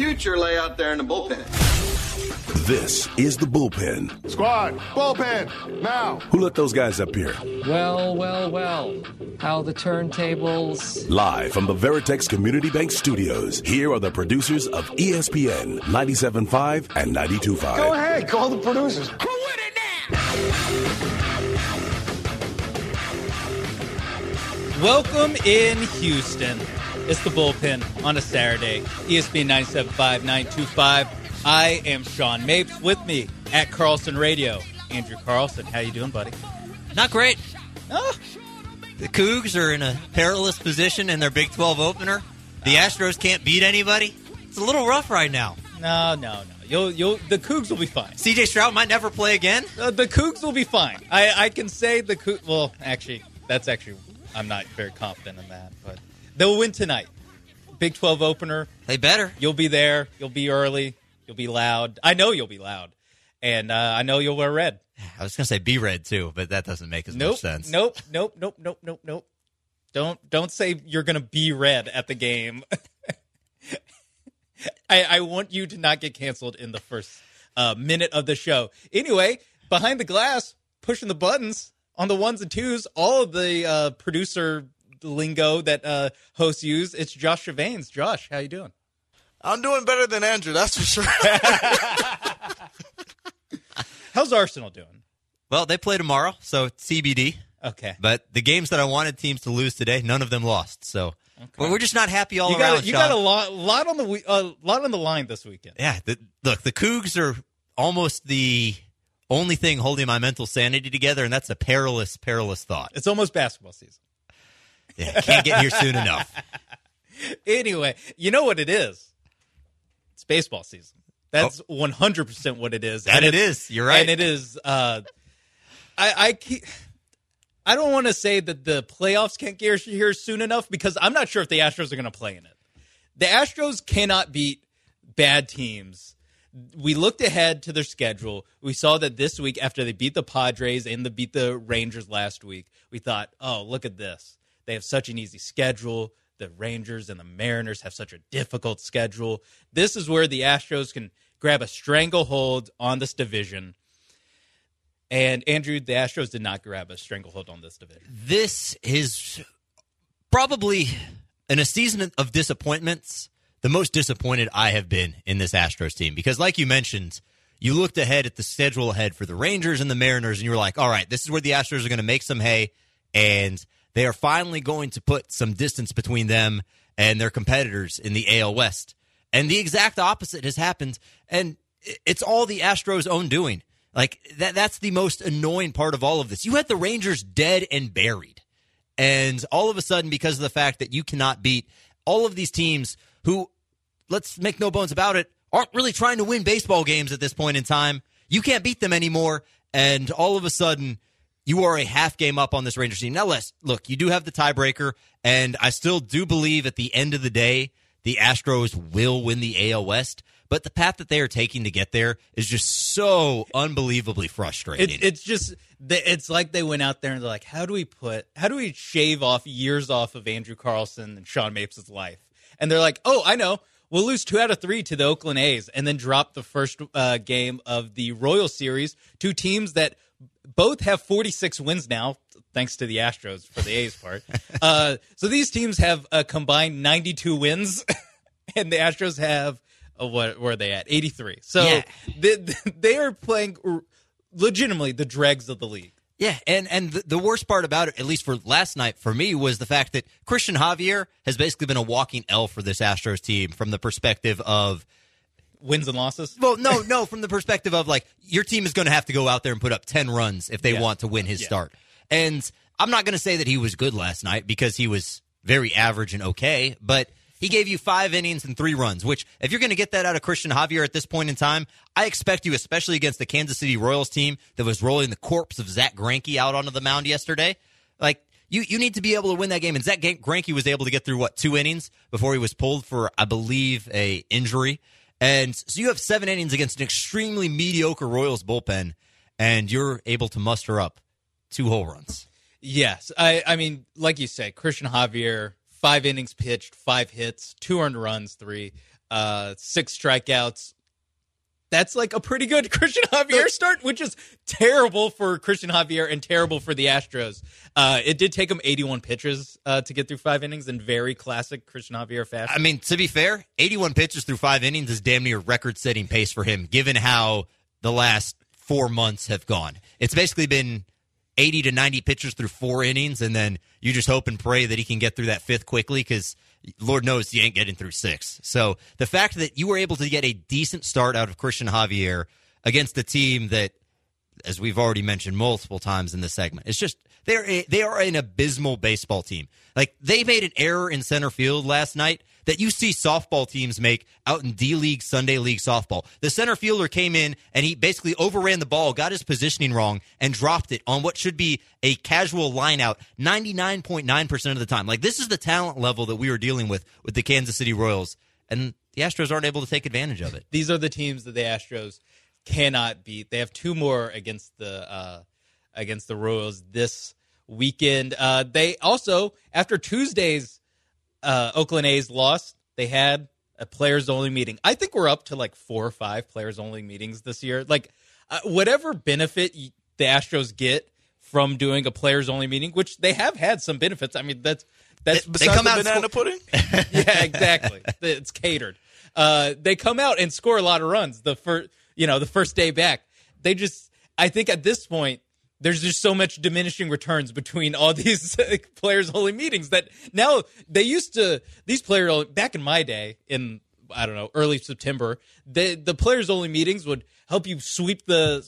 future lay out there in the bullpen. This is the bullpen. Squad, bullpen, now. Who let those guys up here? Well. How the turntables. Live from the Veritex Community Bank Studios, here are the producers of ESPN 97.5 and 92.5. Go ahead, call the producers. Who with it now? Welcome in Houston. It's the bullpen on a Saturday. ESPN 97.5, 925. I am Sean Mapes. With me at Carlson Radio, Andrew Carlson. How you doing, buddy? Not great. Oh. The Cougs are in a perilous position in their Big 12 opener. The Astros can't beat anybody. It's a little rough right now. No. The Cougs will be fine. C.J. Stroud might never play again. The Cougs will be fine. I can say the Cougs. Well, actually, I'm not very confident in that, but they'll win tonight. Big 12 opener. They better. You'll be there. You'll be early. You'll be loud. I know you'll be loud. And I know you'll wear red. I was going to say be red, too, but that doesn't make as much sense. Nope. Don't say you're going to be red at the game. I want you to not get canceled in the first minute of the show. Anyway, behind the glass, pushing the buttons on the ones and twos, all of the producer lingo that hosts use, it's Josh Chavanes. Josh, how you doing? I'm doing better than Andrew, that's for sure. How's Arsenal doing? Well, they play tomorrow, so TBD. Okay. But the games that I wanted teams to lose today, none of them lost. So we're just not happy all around. You got a lot on the line this weekend. Yeah. Look, the Cougs are almost the only thing holding my mental sanity together, and that's a perilous, perilous thought. It's almost basketball season. Yeah, can't get here soon enough. Anyway, you know what it is? It's baseball season. That's 100% what it is. It is. You're right. And it is. I don't want to say that the playoffs can't get here soon enough because I'm not sure if the Astros are going to play in it. The Astros cannot beat bad teams. We looked ahead to their schedule. We saw that this week, after they beat the Padres and they beat the Rangers last week, we thought, oh, look at this. They have such an easy schedule. The Rangers and the Mariners have such a difficult schedule. This is where the Astros can grab a stranglehold on this division. And, Andrew, the Astros did not grab a stranglehold on this division. This is probably, in a season of disappointments, the most disappointed I have been in this Astros team. Because, like you mentioned, you looked ahead at the schedule ahead for the Rangers and the Mariners, and you were like, all right, this is where the Astros are going to make some hay, and they are finally going to put some distance between them and their competitors in the AL West. And the exact opposite has happened, and it's all the Astros' own doing. Like, that's the most annoying part of all of this. You had the Rangers dead and buried. And all of a sudden, because of the fact that you cannot beat all of these teams who, let's make no bones about it, aren't really trying to win baseball games at this point in time, you can't beat them anymore. And all of a sudden, you are a half game up on this Rangers team. Now, look, you do have the tiebreaker, and I still do believe at the end of the day, the Astros will win the AL West. But the path that they are taking to get there is just so unbelievably frustrating. It's like they went out there and they're like, how do we shave off years off of Andrew Carlson and Sean Mapes' life? And they're like, oh, I know. We'll lose 2 out of 3 to the Oakland A's and then drop the first game of the Royal Series to teams that both have 46 wins now, thanks to the Astros for the A's part. So these teams have a combined 92 wins, and the Astros have, what were they at? 83. So yeah. They are playing legitimately the dregs of the league. Yeah, and the worst part about it, at least for last night for me, was the fact that Christian Javier has basically been a walking L for this Astros team from the perspective of wins and losses? Well, no, from the perspective of, like, your team is going to have to go out there and put up 10 runs if they want to win his start. And I'm not going to say that he was good last night because he was very average and okay, but he gave you 5 innings and 3 runs, which if you're going to get that out of Christian Javier at this point in time, I expect you, especially against the Kansas City Royals team that was rolling the corpse of Zach Greinke out onto the mound yesterday, like, you need to be able to win that game. And Zach Greinke was able to get through, 2 innings before he was pulled for, I believe, a injury. And so you have 7 innings against an extremely mediocre Royals bullpen, and you're able to muster up 2 whole runs. Yes. I mean, like you say, Christian Javier, 5 innings pitched, 5 hits, 2 earned runs, 3, 6 strikeouts. That's like a pretty good Christian Javier start, which is terrible for Christian Javier and terrible for the Astros. It did take him 81 pitches to get through 5 innings in very classic Christian Javier fashion. I mean, to be fair, 81 pitches through 5 innings is damn near record-setting pace for him, given how the last 4 months have gone. It's basically been 80 to 90 pitches through 4 innings, and then you just hope and pray that he can get through that 5th quickly, because Lord knows you ain't getting through 6. So the fact that you were able to get a decent start out of Christian Javier against a team that, as we've already mentioned multiple times in this segment, it's just they are an abysmal baseball team. Like, they made an error in center field last night that you see softball teams make out in D-League, Sunday League softball. The center fielder came in and he basically overran the ball, got his positioning wrong, and dropped it on what should be a casual line out 99.9% of the time. Like, this is the talent level that we were dealing with the Kansas City Royals, and the Astros aren't able to take advantage of it. These are the teams that the Astros cannot beat. They have 2 more against the Royals this weekend. They also, after Tuesday's Oakland A's loss, they had a players-only meeting. I think we're up to like 4 or 5 players-only meetings this year. Like, whatever benefit the Astros get from doing a players-only meeting, which they have had some benefits. I mean, that's They come out banana pudding? Yeah, exactly. It's catered. They come out and score a lot of runs the first day back. I think at this point, there's just so much diminishing returns between all these players-only meetings that now these players, back in my day, in, I don't know, early September, the players-only meetings would help you sweep the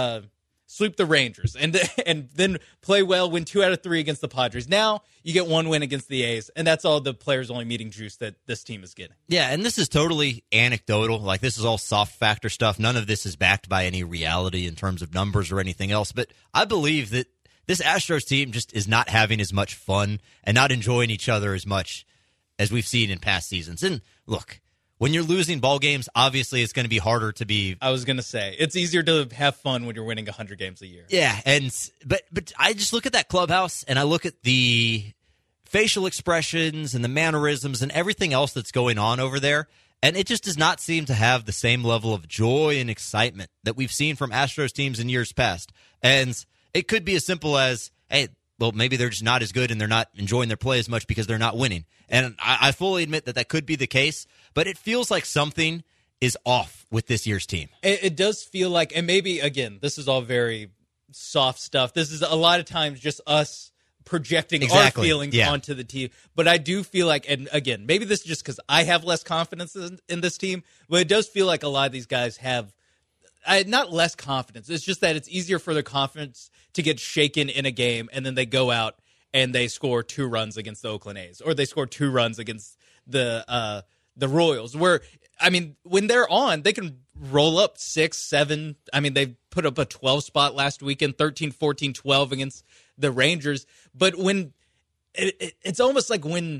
Rangers and then play well, win 2 out of 3 against the Padres. Now you get 1 win against the A's, and that's all the players-only meeting juice that this team is getting. Yeah, and this is totally anecdotal. Like, this is all soft factor stuff. None of this is backed by any reality in terms of numbers or anything else. But I believe that this Astros team just is not having as much fun and not enjoying each other as much as we've seen in past seasons. And look, when you're losing ball games, obviously it's going to be harder to be. I was going to say, it's easier to have fun when you're winning 100 games a year. Yeah, but I just look at that clubhouse and I look at the facial expressions and the mannerisms and everything else that's going on over there, and it just does not seem to have the same level of joy and excitement that we've seen from Astros teams in years past. And it could be as simple as, hey, well, maybe they're just not as good and they're not enjoying their play as much because they're not winning. And I fully admit that could be the case, but it feels like something is off with this year's team. It does feel like, and maybe, again, this is all very soft stuff. This is a lot of times just us projecting our feelings onto the team. But I do feel like, and again, maybe this is just because I have less confidence in this team, but it does feel like a lot of these guys have not less confidence. It's just that it's easier for their confidence to get shaken in a game, and then they go out and they score 2 runs against the Oakland A's, or they score 2 runs against the Royals, where, I mean, when they're on, they can roll up 6, 7. I mean, they put up a 12 spot last weekend, 13, 14, 12 against the Rangers. But when it's almost like when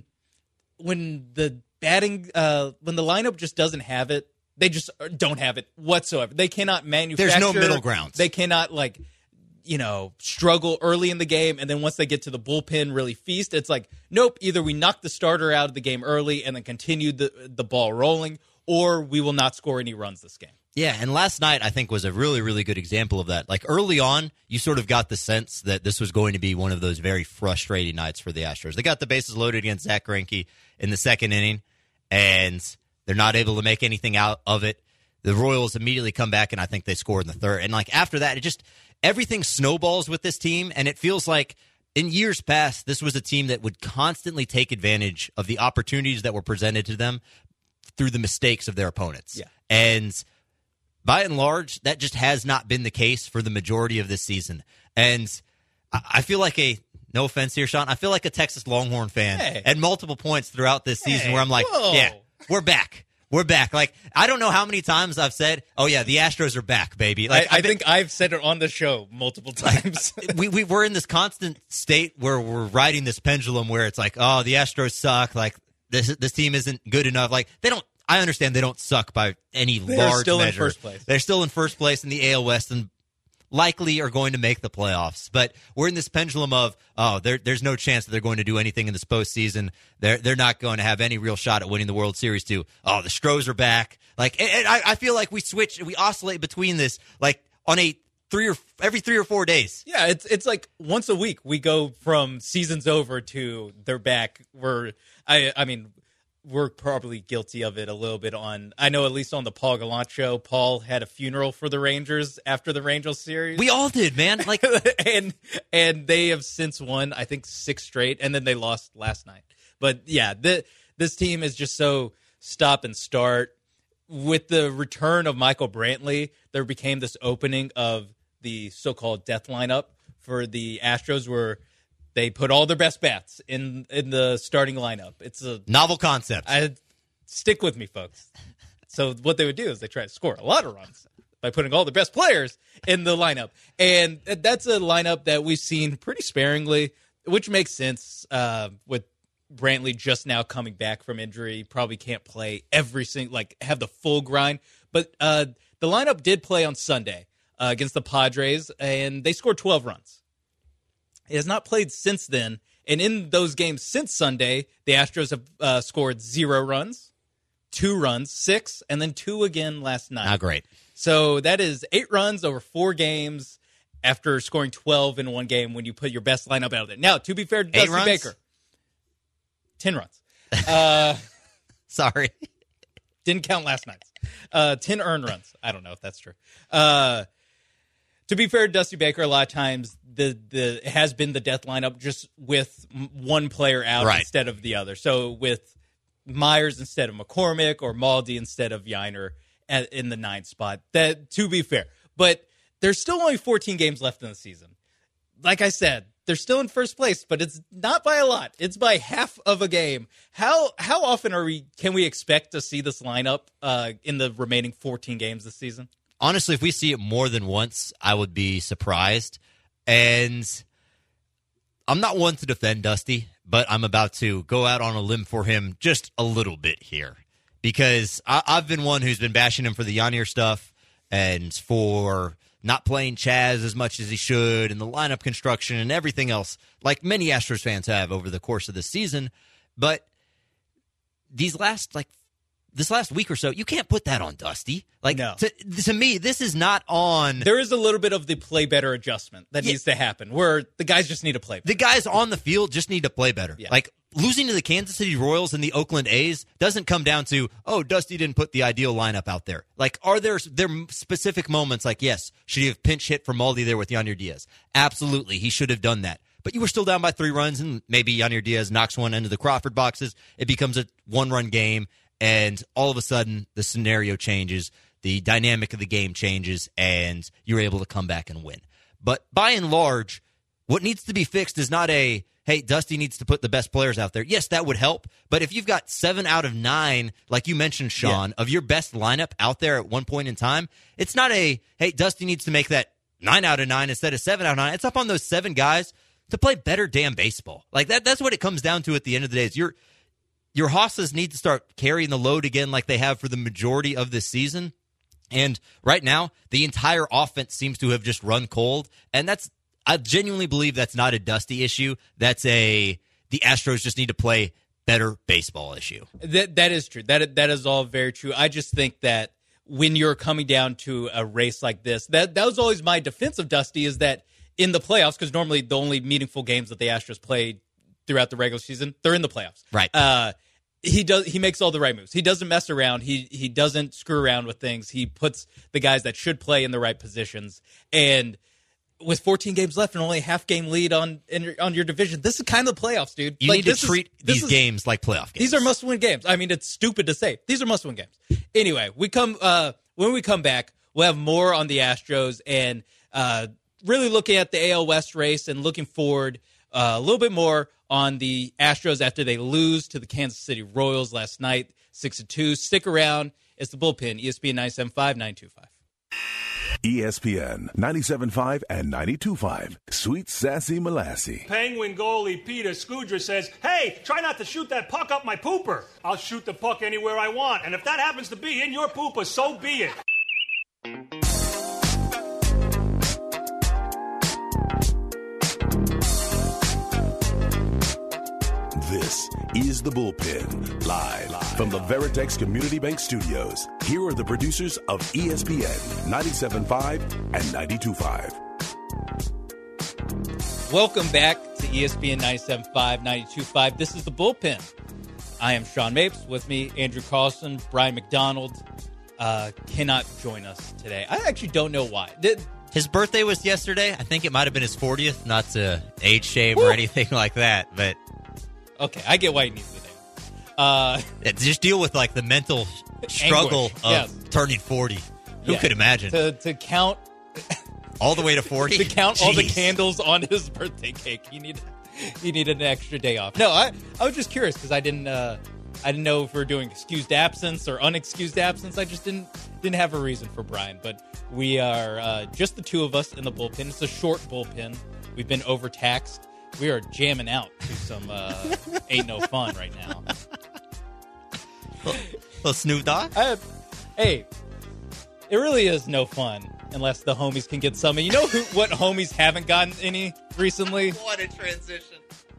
the batting, when the lineup just doesn't have it, they just don't have it whatsoever. They cannot manufacture. There's no middle grounds. They cannot, struggle early in the game, and then once they get to the bullpen, really feast. It's like, nope, either we knock the starter out of the game early and then continue the ball rolling, or we will not score any runs this game. Yeah, and last night I think was a really, really good example of that. Like, early on, you sort of got the sense that this was going to be one of those very frustrating nights for the Astros. They got the bases loaded against Zach Greinke in the 2nd inning, and they're not able to make anything out of it. The Royals immediately come back, and I think they scored in the 3rd. And, after that, everything snowballs with this team, and it feels like in years past, this was a team that would constantly take advantage of the opportunities that were presented to them through the mistakes of their opponents. Yeah. And by and large, that just has not been the case for the majority of this season. And I feel like no offense here, Sean, I feel like a Texas Longhorn fan at multiple points throughout this season where I'm like, yeah, we're back. We're back. I don't know how many times I've said, oh, yeah, the Astros are back, baby. I think I've said it on the show multiple times. We're in this constant state where we're riding this pendulum where it's like, oh, the Astros suck. This team isn't good enough. They don't. I understand they don't suck by any large measure. They're still in first place. They're still in first place in the AL West. And likely are going to make the playoffs. But we're in this pendulum of, there's no chance that they're going to do anything in this postseason. They're not going to have any real shot at winning the World Series too. Oh, the Stros are back. Like, and I feel like we oscillate between this, like on every 3 or 4 days. Yeah, it's like once a week we go from season's over to they're back. We're probably guilty of it a little bit I know at least on the Paul Gallant show, Paul had a funeral for the Rangers after the Rangers series. We all did, man. Like, and they have since won, I think, 6 straight, and then they lost last night. But yeah, this team is just so stop and start. With the return of Michael Brantley, there became this opening of the so-called death lineup for the Astros where they put all their best bats in the starting lineup. It's a novel concept. Stick with me, folks. So what they would do is they try to score a lot of runs by putting all the best players in the lineup. And that's a lineup that we've seen pretty sparingly, which makes sense with Brantley just now coming back from injury. Probably can't play have the full grind. But the lineup did play on Sunday against the Padres, and they scored 12 runs. It has not played since then, and in those games since Sunday, the Astros have scored 0 runs, 2 runs, 6, and then 2 again last night. Not great. So that is 8 runs over 4 games after scoring 12 in one game when you put your best lineup out there. Now, to be fair to Dusty Baker, 10 runs. Sorry. Didn't count last night's. 10 earned runs. I don't know if that's true. To be fair to Dusty Baker, a lot of times it has been the death lineup just with one player out instead of the other. So with Myers instead of McCormick or Maldi instead of Yiner in the 9th spot. That, to be fair. But there's still only 14 games left in the season. Like I said, they're still in first place, but it's not by a lot. It's by half of a game. How often can we expect to see this lineup in the remaining 14 games this season? Honestly, if we see it more than once, I would be surprised. And I'm not one to defend Dusty, but I'm about to go out on a limb for him just a little bit here. Because I've been one who's been bashing him for the Yanier stuff and for not playing Chaz as much as he should and the lineup construction and everything else, like many Astros fans have over the course of the season. But this last week or so, you can't put that on Dusty. No. To me, this is not on. There is a little bit of the play better adjustment that needs to happen, where the guys just need to play better. The guys on the field just need to play better. Yeah. Like, losing to the Kansas City Royals and the Oakland A's doesn't come down to, Dusty didn't put the ideal lineup out there. Like, are there specific moments like, yes, should he have pinch hit for Maldi there with Yanier Diaz? Absolutely, he should have done that. But you were still down by 3 runs, and maybe Yanier Diaz knocks one into the Crawford boxes. It becomes a 1-run game. And all of a sudden, the scenario changes, the dynamic of the game changes, and you're able to come back and win. But by and large, what needs to be fixed is not hey, Dusty needs to put the best players out there. Yes, that would help. But if you've got 7 out of 9, like you mentioned, Sean, of your best lineup out there at one point in time, it's not hey, Dusty needs to make that 9 out of 9 instead of 7 out of 9. It's up on those 7 guys to play better damn baseball. Like that's what it comes down to at the end of the day. Is your Hossas need to start carrying the load again like they have for the majority of this season. And right now, the entire offense seems to have just run cold. And I genuinely believe that's not a Dusty issue. That's the Astros just need to play better baseball issue. That is true. That is all very true. I just think that when you're coming down to a race like this, that was always my defense of Dusty, is that in the playoffs, because normally the only meaningful games that the Astros played throughout the regular season, they're in the playoffs. Right. He makes all the right moves. He doesn't mess around. He doesn't screw around with things. He puts the guys that should play in the right positions. And with 14 games left and only a half-game lead on your division, this is kind of the playoffs, dude. You need to treat these games like playoff games. These are must-win games. I mean, it's stupid to say. These are must-win games. Anyway, when we come back, we'll have more on the Astros and really looking at the AL West race and looking forward a little bit more on the Astros after they lose to the Kansas City Royals last night, 6-2. Stick around. It's the Bullpen, ESPN 97.5, 92.5. ESPN 97.5 and 92.5. Sweet Sassy Molassie. Penguin goalie Peter Scudra says, hey, try not to shoot that puck up my pooper. I'll shoot the puck anywhere I want. And if that happens to be in your pooper, so be it. is The Bullpen, live from the Veritex Community Bank Studios. Here are the producers of ESPN 97.5 and 92.5. Welcome back to ESPN 97.5, 92.5. This is The Bullpen. I am Sean Mapes. With me, Andrew Carlson, Brian McDonald. Cannot join us today. I actually don't know why. His birthday was yesterday. I think it might have been his 40th, not to age shame or anything like that. But okay, I get why he needs the day. Just deal with like the mental struggle of turning 40. Who could imagine? To count all the way to 40? To count all the candles on his birthday cake. He needed an extra day off. No, I was just curious because I didn't know if we were doing excused absence or unexcused absence. I just didn't have a reason for Brian. But we are just the two of us in the bullpen. It's a short bullpen. We've been overtaxed. We are jamming out to some Ain't No Fun right now. Little Snoop Dogg? Hey, it really is no fun unless the homies can get some. And you know what homies haven't gotten any recently? What a transition.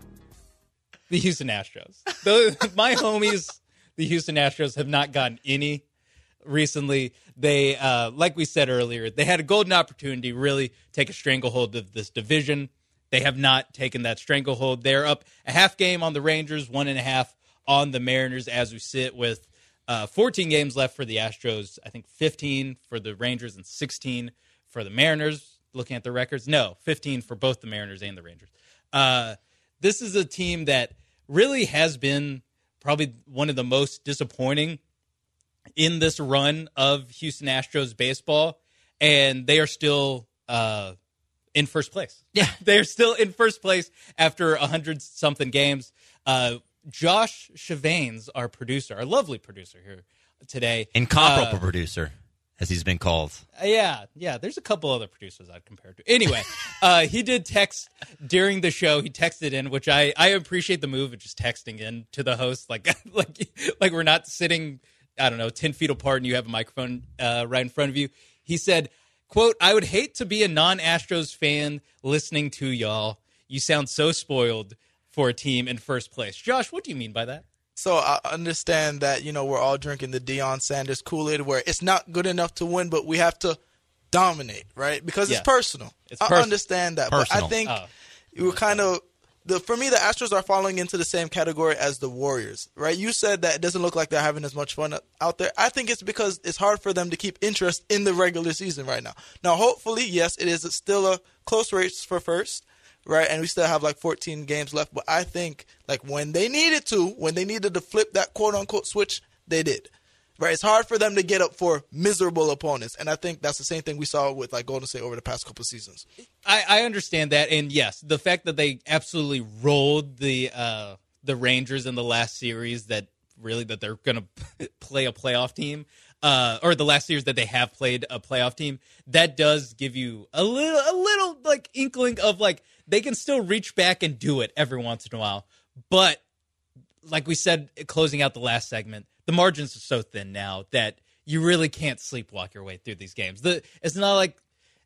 The Houston Astros. My homies, the Houston Astros, have not gotten any recently. They, like we said earlier, they had a golden opportunity to really take a stranglehold of this division. They have not taken that stranglehold. They're up a half game on the Rangers, 1.5 on the Mariners as we sit with 14 games left for the Astros. I think 15 for the Rangers and 16 for the Mariners. Looking at the records, no, 15 for both the Mariners and the Rangers. This is a team that really has been probably one of the most disappointing in this run of Houston Astros baseball, and they are still in first place. Yeah. They're still in first place after 100-something games. Josh Chavanes, our producer, our lovely producer here today. Incomparable producer, as he's been called. Yeah. There's a couple other producers I'd compare to. Anyway, he did text during the show. He texted in, which I appreciate the move of just texting in to the host. Like we're not sitting, 10 feet apart and you have a microphone right in front of you. He said, quote, "I would hate to be a non-Astros fan listening to y'all. You sound so spoiled for a team in first place." Josh, what do you mean by that? So I understand that, we're all drinking the Deion Sanders Kool-Aid where it's not good enough to win, but we have to dominate, right? Because it's personal. I understand that. Personal. But I think we're kind of for me, the Astros are falling into the same category as the Warriors, right? You said that it doesn't look like they're having as much fun out there. I think it's because it's hard for them to keep interest in the regular season right now. Now, hopefully, yes, it is still a close race for first, right? And we still have 14 games left. But I think when they needed to flip that quote-unquote switch, they did. Right, it's hard for them to get up for miserable opponents, and I think that's the same thing we saw with Golden State over the past couple of seasons. I understand that, and yes, the fact that they absolutely rolled the Rangers in the last series, that they're going to play a playoff team, or the last series that they have played a playoff team, that does give you a little inkling of they can still reach back and do it every once in a while, but like we said, closing out the last segment, the margins are so thin now that you really can't sleepwalk your way through these games. It's not like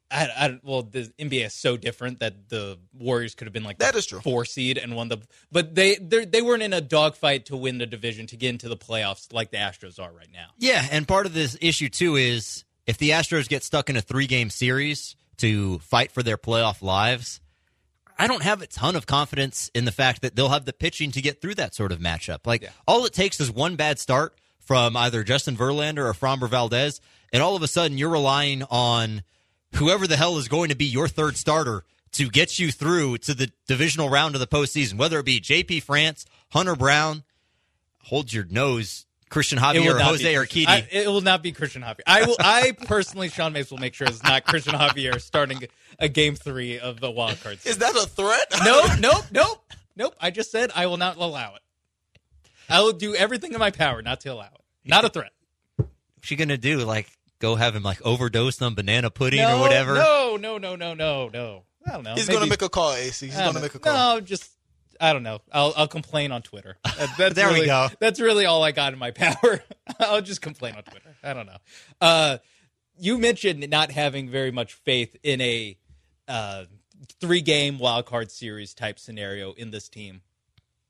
the NBA is so different that the Warriors could have been that is true. 4 seed and won but they weren't in a dogfight to win the division to get into the playoffs like the Astros are right now. Yeah, and part of this issue too is if the Astros get stuck in a 3-game series to fight for their playoff lives, I don't have a ton of confidence in the fact that they'll have the pitching to get through that sort of matchup. All it takes is one bad start from either Justin Verlander or Framber Valdez, and all of a sudden you're relying on whoever the hell is going to be your third starter to get you through to the divisional round of the postseason, whether it be J.P. France, Hunter Brown, hold your nose, Christian Javier or Jose Urquidy. It will not be Christian Javier. I personally, Sean Mapes, will make sure it's not Christian Javier starting a Game 3 of the wild card series. Is that a threat? Nope. I just said I will not allow it. I will do everything in my power not to allow it. Not a threat. What's she going to do? Go have him overdose on banana pudding or whatever? No. I don't know. He's going to make a call, AC. He's going to make a call. No, I don't know. I'll complain on Twitter. There we go. That's really all I got in my power. I'll just complain on Twitter. I don't know. You mentioned not having very much faith in a 3-game wild card series type scenario in this team.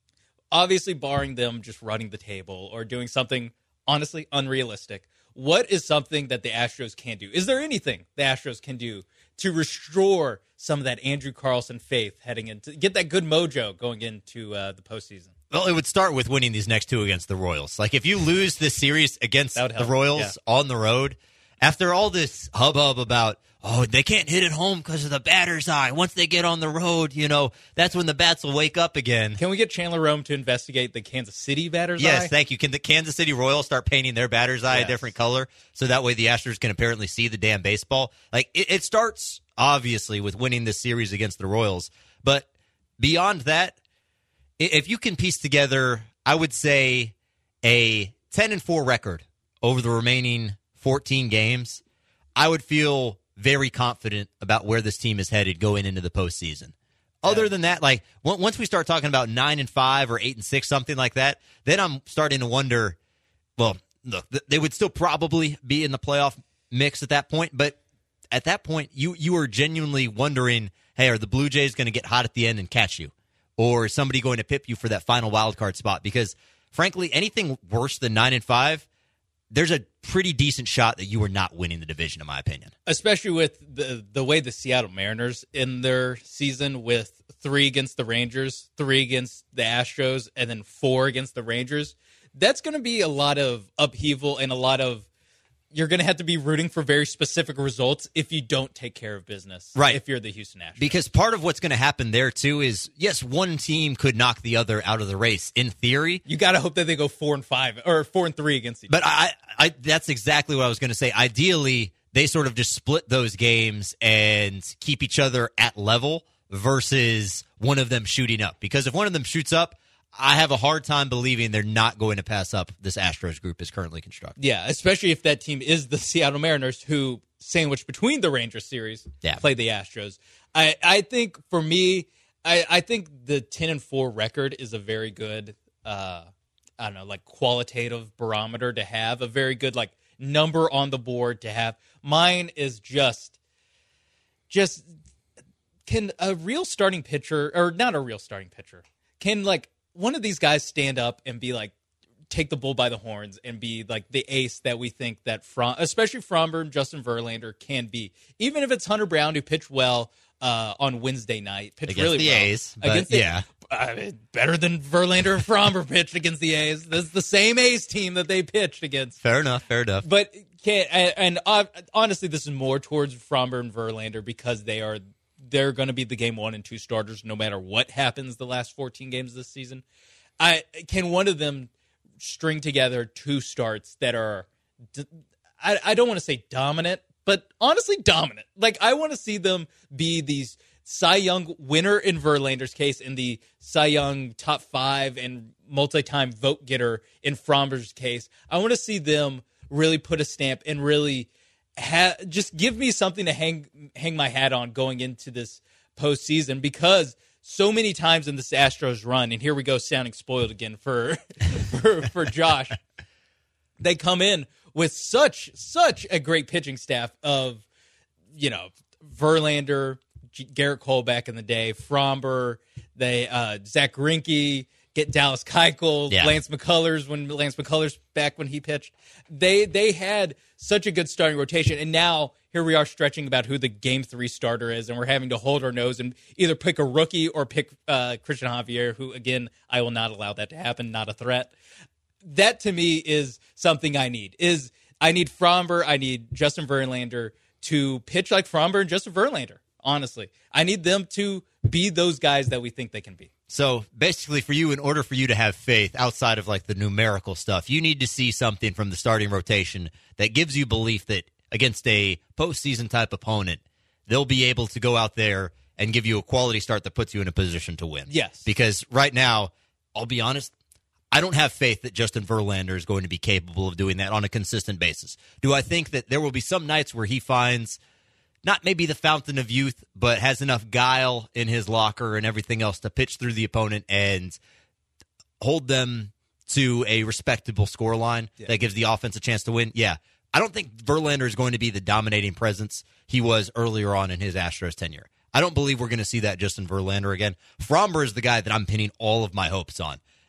obviously barring them just running the table or doing something honestly unrealistic, what is something that the Astros can do? Is there anything the Astros can do to restore some of that Andrew Carlson faith heading into, get that good mojo going into the postseason? Well, it would start with winning these next two against the Royals. Like, if you lose this series against the Royals on the road, after all this hubbub about, oh, they can't hit it home because of the batter's eye. Once they get on the road, that's when the bats will wake up again. Can we get Chandler Rome to investigate the Kansas City batter's eye? Yes, thank you. Can the Kansas City Royals start painting their batter's eye a different color so that way the Astros can apparently see the damn baseball? Like, it starts, obviously, with winning this series against the Royals. But beyond that, if you can piece together, I would say, a 10-4 record over the remaining 14 games, I would feel very confident about where this team is headed going into the postseason. Other than that, like, once we start talking about 9-5 or 8-6, something like that, then I'm starting to wonder, well, look, they would still probably be in the playoff mix at that point, but at that point, you are genuinely wondering, hey, are the Blue Jays going to get hot at the end and catch you? Or is somebody going to pip you for that final wild card spot? Because, frankly, anything worse than 9-5, there's a pretty decent shot that you are not winning the division, in my opinion. Especially with the way the Seattle Mariners in their season, with 3 against the Rangers, 3 against the Astros, and then 4 against the Rangers. That's going to be a lot of upheaval and a lot of, you're going to have to be rooting for very specific results if you don't take care of business. Right. If you're the Houston Astros. Because part of what's going to happen there, too, is, yes, one team could knock the other out of the race, in theory. You got to hope that they go 4-5 or 4-3 against each other. But I that's exactly what I was going to say. Ideally, they sort of just split those games and keep each other at level versus one of them shooting up. Because if one of them shoots up, I have a hard time believing they're not going to pass up this Astros group is currently constructed. Yeah, especially if that team is the Seattle Mariners, who, sandwiched between the Rangers series, play the Astros. I think, for me, I think the 10-4 record is a very good, qualitative barometer to have, a very good, number on the board to have. Mine is just can a real starting pitcher, or not a real starting pitcher, can, one of these guys stand up and be take the bull by the horns and be the ace that we think that especially Fromber and Justin Verlander can be, even if it's Hunter Brown, who pitched well on Wednesday night, pitched against really the well A's, against the better than Verlander and Fromber pitched against the A's. This is the same A's team that they pitched against. Fair enough. But honestly, this is more towards Fromber and Verlander because they're going to be the game 1 and 2 starters no matter what happens the last 14 games this season. Can one of them string together 2 starts that are, I don't want to say dominant, but honestly dominant. I want to see them be these Cy Young winner in Verlander's case, and the Cy Young top 5 and multi-time vote getter in Fromber's case. I want to see them really put a stamp and really just give me something to hang my hat on going into this postseason, because so many times in this Astros run, and here we go sounding spoiled again for Josh, they come in with such a great pitching staff of, Verlander, Garrett Cole back in the day, Fromber, Zach Greinke, get Dallas Keuchel, Lance McCullers when Lance McCullers back when he pitched. They had such a good starting rotation, and now here we are stretching about who the Game 3 starter is, and we're having to hold our nose and either pick a rookie or pick Christian Javier, who, again, I will not allow that to happen, not a threat. That, to me, is something I need. I need Fromber, I need Justin Verlander to pitch like Fromber and Justin Verlander, honestly. I need them to be those guys that we think they can be. So basically for you, in order for you to have faith outside of the numerical stuff, you need to see something from the starting rotation that gives you belief that against a postseason type opponent, they'll be able to go out there and give you a quality start that puts you in a position to win. Yes. Because right now, I'll be honest, I don't have faith that Justin Verlander is going to be capable of doing that on a consistent basis. Do I think that there will be some nights where he finds not maybe the fountain of youth, but has enough guile in his locker and everything else to pitch through the opponent and hold them to a respectable scoreline that gives the offense a chance to win? Yeah. I don't think Verlander is going to be the dominating presence he was earlier on in his Astros tenure. I don't believe we're going to see that Justin Verlander again. Fromber is the guy that I'm pinning all of my hopes on.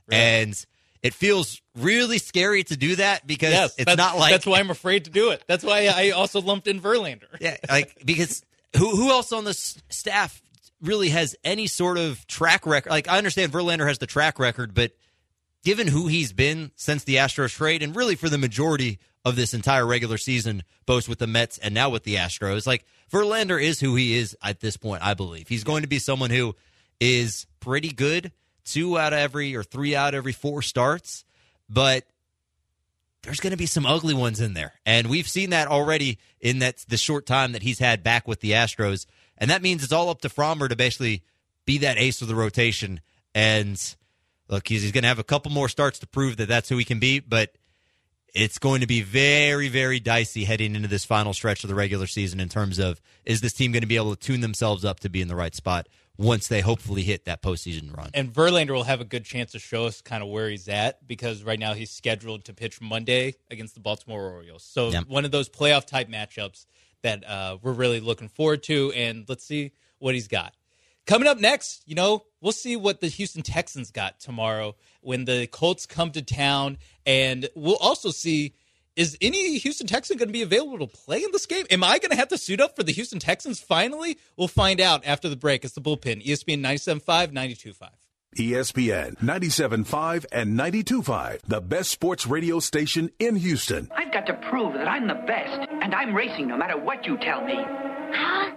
And it feels really scary to do that because it's not like... That's why I'm afraid to do it. That's why I also lumped in Verlander. Yeah, because who else on the staff really has any sort of track record? Like, I understand Verlander has the track record, but given who he's been since the Astros trade, and really for the majority of this entire regular season, both with the Mets and now with the Astros, like, Verlander is who he is at this point, I believe. He's going to be someone who is pretty good 3 out of every 4 starts, but there's going to be some ugly ones in there. And we've seen that already in the short time that he's had back with the Astros. And that means it's all up to Framber to basically be that ace of the rotation. And look, he's going to have a couple more starts to prove that that's who he can be, but it's going to be very, very dicey heading into this final stretch of the regular season in terms of, is this team going to be able to tune themselves up to be in the right spot once they hopefully hit that postseason run? And Verlander will have a good chance to show us kind of where he's at, because right now he's scheduled to pitch Monday against the Baltimore Orioles. So one of those playoff-type matchups that we're really looking forward to, and let's see what he's got. Coming up next, we'll see what the Houston Texans got tomorrow when the Colts come to town, and we'll also see, is any Houston Texan going to be available to play in this game? Am I going to have to suit up for the Houston Texans finally? We'll find out after the break. It's the Bullpen, ESPN 97.5, 92.5. ESPN 97.5 and 92.5, the best sports radio station in Houston. I've got to prove that I'm the best, and I'm racing no matter what you tell me. Huh?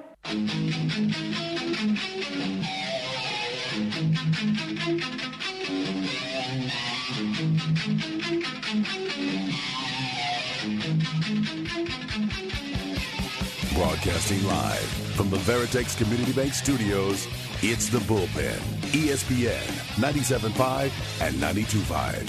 Broadcasting live from the Veritex Community Bank Studios, it's the Bullpen, ESPN 97.5 and 92.5.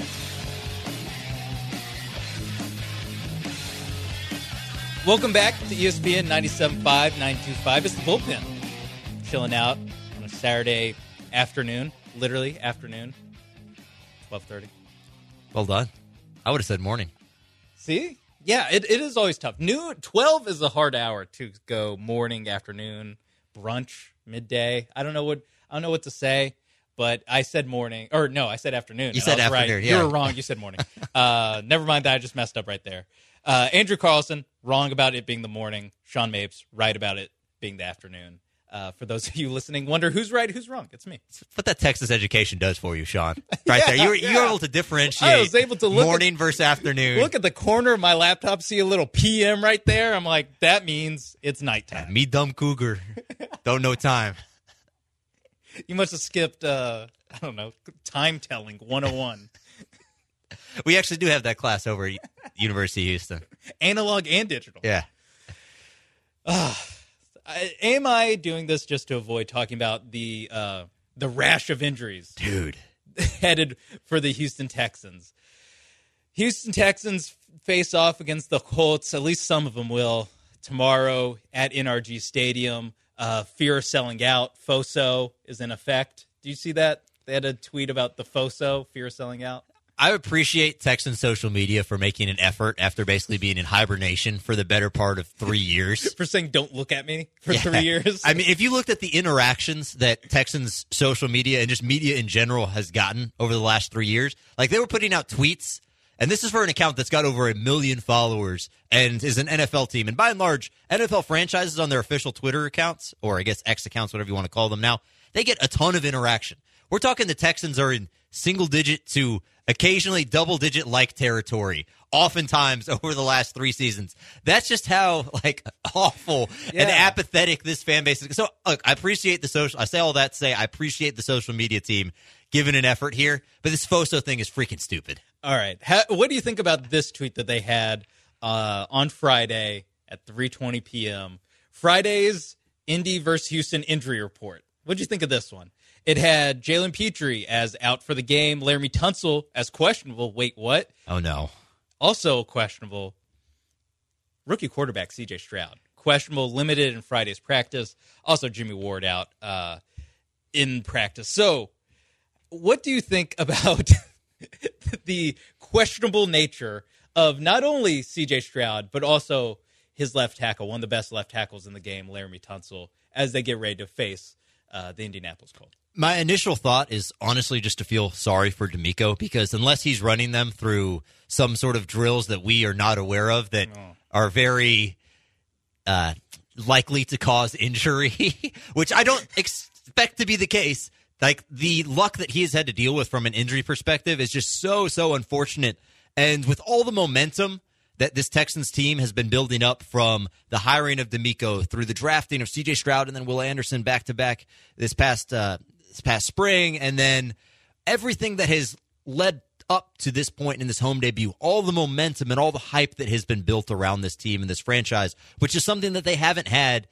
Welcome back to ESPN 97.5, 92.5. It's the Bullpen. Chilling out on a Saturday afternoon, literally afternoon, 12:30. Well done. I would have said morning. See? Yeah, it is always tough. 12 is a hard hour to go morning, afternoon, brunch, midday. I don't know what to say, but I said morning. Or no, I said afternoon. You said afternoon, right. yeah. You were wrong. You said morning. Never mind that. I just messed up right there. Andrew Carlson, wrong about it being the morning. Sean Mapes, right about it being the afternoon. For those of you listening, wonder who's right, who's wrong. It's me. It's what that Texas education does for you, Sean. Right there. You're able to differentiate I was able to look morning versus afternoon. Look at the corner of my laptop, see a little PM right there. I'm like, that means it's nighttime. Me dumb cougar. Don't know time. You must have skipped, I don't know, time telling 101. We actually do have that class over at University of Houston. Analog and digital. Yeah. Am I doing this just to avoid talking about the rash of injuries, dude, headed for the Houston Texans? Houston Texans face off against the Colts. At least some of them will tomorrow at NRG Stadium. Fear of selling out. FOSO is in effect. Do you see that? They had a tweet about the FOSO, fear of selling out. I appreciate Texan social media for making an effort after basically being in hibernation for the better part of 3 years. For saying, don't look at me for 3 years. I mean, if you looked at the interactions that Texans social media and just media in general has gotten over the last 3 years, like they were putting out tweets, and this is for an account that's got over 1 million followers and is an NFL team. And by and large, NFL franchises on their official Twitter accounts, or I guess X accounts, whatever you want to call them now, they get a ton of interaction. We're talking the Texans are in single-digit to occasionally double-digit like territory, oftentimes over the last 3 seasons. That's just how awful and apathetic this fan base is. So, look, I appreciate the social. I say all that to say I appreciate the social media team giving an effort here, but this FOSO thing is freaking stupid. All right, what do you think about this tweet that they had on Friday at 3:20 p.m.? Friday's Indy versus Houston injury report. What do you think of this one? It had Jalen Petrie as out for the game, Laramie Tunsil as questionable. Wait, what? Oh, no. Also questionable, rookie quarterback C.J. Stroud. Questionable, limited in Friday's practice. Also Jimmy Ward out in practice. So what do you think about the questionable nature of not only C.J. Stroud, but also his left tackle, one of the best left tackles in the game, Laramie Tunsil, as they get ready to face the Indianapolis Colts. My initial thought is honestly just to feel sorry for D'Amico, because unless he's running them through some sort of drills that we are not aware of that are very likely to cause injury, which I don't expect to be the case. Like, the luck that he has had to deal with from an injury perspective is just so unfortunate. And with all the momentum that this Texans team has been building up from the hiring of D'Amico through the drafting of C.J. Stroud and then Will Anderson back-to-back this past spring, and then everything that has led up to this point in this home debut, all the momentum and all the hype that has been built around this team and this franchise, which is something that they haven't had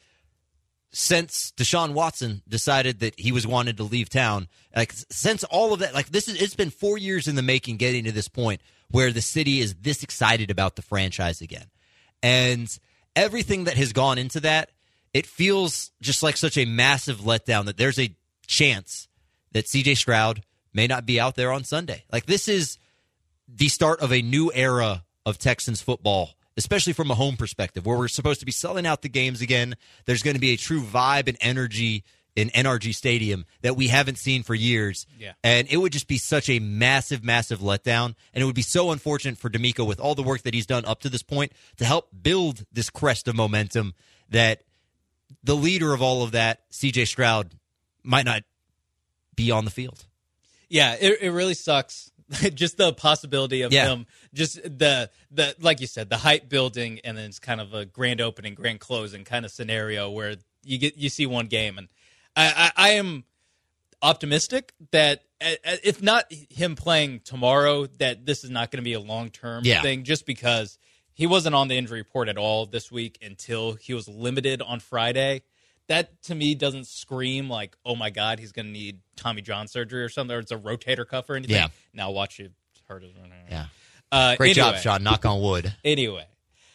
since Deshaun Watson decided that he was wanted to leave town. Like, since all of that, like, it's been 4 years in the making getting to this point where the city is this excited about the franchise again. And everything that has gone into that, it feels just like such a massive letdown that there's a chance that C.J. Stroud may not be out there on Sunday. Like, this is the start of a new era of Texans football, especially from a home perspective, where we're supposed to be selling out the games again. There's going to be a true vibe and energy in NRG Stadium that we haven't seen for years. Yeah. And it would just be such a massive letdown. And it would be so unfortunate for D'Amico, with all the work that he's done up to this point, to help build this crest of momentum, that the leader of all of that, C.J. Stroud, might not be on the field. Yeah, it really sucks. Just the possibility of him, just the like you said, the hype building, and then it's kind of a grand opening, grand closing kind of scenario where you see one game. And I am optimistic that if not him playing tomorrow, that this is not going to be a long-term thing, just because he wasn't on the injury report at all this week until he was limited on Friday. That, to me, doesn't scream like, oh, my God, he's going to need Tommy John surgery or something, or it's a rotator cuff or anything. Yeah. Now watch it hurt his. Yeah. Great job, Sean. Knock on wood. Anyway.